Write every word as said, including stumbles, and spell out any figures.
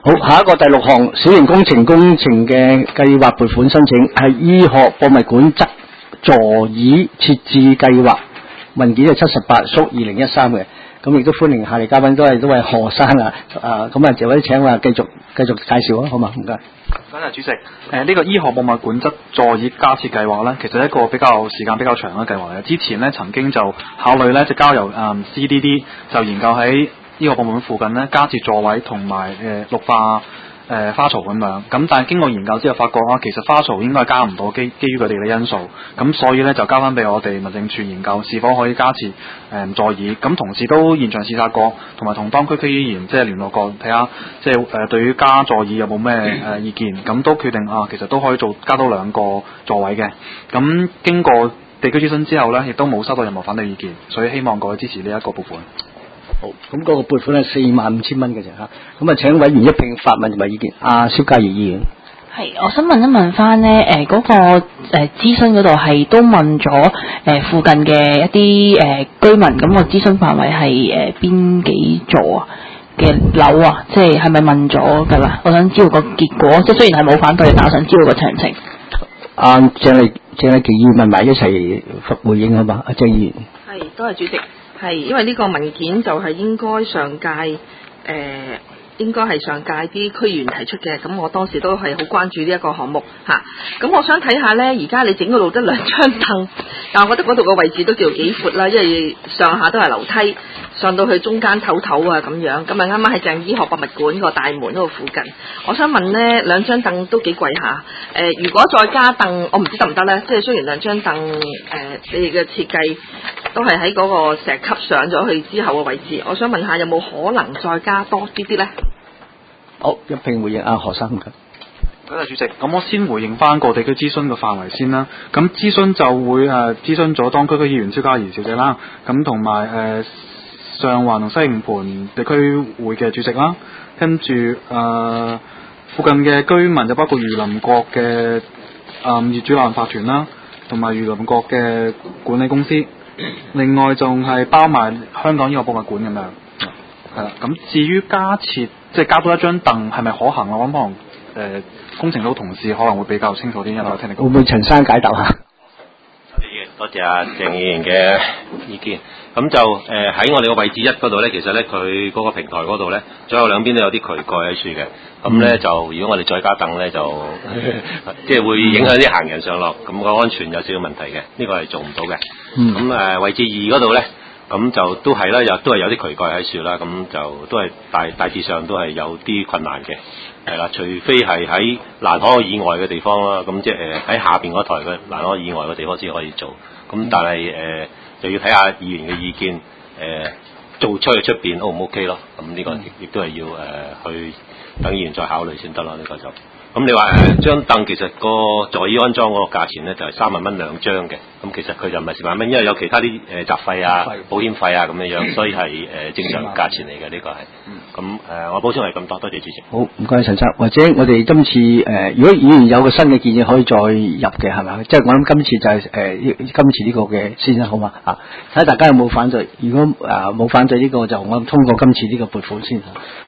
好，下一個第六項小型工程工程嘅計劃撥款申請係醫學博物館側座椅設置計劃，文件係七十八縮二零一三嘅。咁亦都歡迎下嚟嘉賓都係都係何生啊，啊咁啊，就或請話繼續繼續介紹啊，好嘛？唔該。 多謝主席。誒、呃、呢、這個醫學博物館側座椅加設計劃咧，其實係一個比較時間比較長嘅計劃嚟嘅。之前咧曾經就考慮咧就交由誒、嗯、C D D 就研究喺醫學博物館附近咧加設座位同埋誒綠化誒、呃、花槽咁樣。咁但係經過研究之後發覺啊，其實花槽應該係加唔到，基基於佢哋嘅因素。咁所以咧就交翻俾我哋民政處研究是否可以加設誒、呃、座椅。咁同時都現場視察過，同埋同當區區議員即係聯絡過，睇下即係誒對於加座椅有冇咩誒意見。咁都決定啊，其實都可以做加多兩個座位嘅。咁經過地區諮詢之後咧，亦都冇收到任何反對意見，所以希望各位支持呢一個撥款。 好，咁嗰個撥款係四萬五千蚊嘅啫嚇。咁啊，請委員一併發問同埋意見。阿蕭嘉怡議員。 係，我想問一問翻咧，誒、呃、嗰、那個誒、呃、諮詢嗰度係都問咗誒、呃、附近嘅一啲誒、呃、居民，咁、那個諮詢範圍係誒邊幾座啊嘅樓啊？即係係咪問咗㗎啦？我想知道個結果，即係雖然係冇反對，但我想知道個詳情。 阿鄭麗鄭麗琪議員問埋一齊回應好嘛？阿鄭議員。 係，多謝主席。係，因為呢個文件就係應該上屆誒。呃應該係上屆啲區議員提出嘅，咁我當時都係好關注呢一個項目嚇。咁、啊、我想睇下呢，而家你整嗰度得兩張凳，但係我覺得嗰度個位置都叫幾闊啦，因為上下都係樓梯，上到去中間唞唞啊咁樣。咁啊啱啱喺正醫學博物館個大門嗰度附近。我想問呢，兩張凳都幾貴下。誒、呃，如果再加凳，我唔知得唔得呢？即係雖然兩張凳誒，你哋嘅設計都係喺嗰個石級上咗去之後嘅位置，我想問下有冇可能再加多啲啲呢？ 好，一併回應阿何生嘅。 多謝主席。咁我先回應翻個地區諮詢嘅範圍先啦。咁諮詢就會誒諮詢咗當區區議員蕭嘉怡小姐啦，咁同埋誒上環同西營盤地區會嘅主席啦，跟住誒、呃、附近嘅居民就包括漁林國嘅誒、呃、業主立案法團啦，同埋漁林國嘅管理公司，另外仲係包埋香港醫學博物館咁樣。係啦，咁至於加設即係加多一張凳係咪可行？我諗可能誒、呃、工程組同事可能會比較清楚啲，因為我聽你講。 會唔會陳生解答下？ 多謝阿鄭議員嘅意見。咁就誒喺、呃、我哋個位置一嗰度咧，其實咧佢嗰個平台嗰度咧，左右兩邊都有啲渠蓋喺處嘅。咁咧、嗯、就如果我哋再加凳咧，就即係會影響啲行人上落，咁個安全有少少問題嘅。呢、呢個係做唔到嘅。咁誒、嗯呃、位置二嗰度咧。咁就都係啦，又都係有啲渠蓋喺處啦，咁就都係大大致上都係有啲困難嘅，係啦，除非係喺欄杆以外嘅地方啦，咁即係誒喺下邊嗰台嘅欄杆以外嘅地方先可以做，咁但係誒、呃、就要睇下議員嘅意見，誒、呃、做出去出邊 O 唔 OK 咯，咁呢個亦亦都係要誒、呃、去等議員再考慮先得啦，呢、這個就。咁你話誒張凳其實個座椅安裝嗰個價錢咧就係三萬蚊兩張嘅，咁其實佢就唔係四萬蚊，因為有其他啲誒雜費啊、保險費啊咁樣樣，所以係誒、呃、正常價錢嚟嘅呢個係。咁誒、呃、我補充係咁多，多謝主席。 好，唔該陳生，或者我哋今次誒、呃，如果議員有個新嘅建議可以再入嘅係咪？即係我諗今次就係、是、誒、呃、今次呢個嘅先啦，好嘛嚇？睇下大家有冇反對，如果誒冇、呃、反對呢、這個就我諗通過今次呢個撥款先嚇。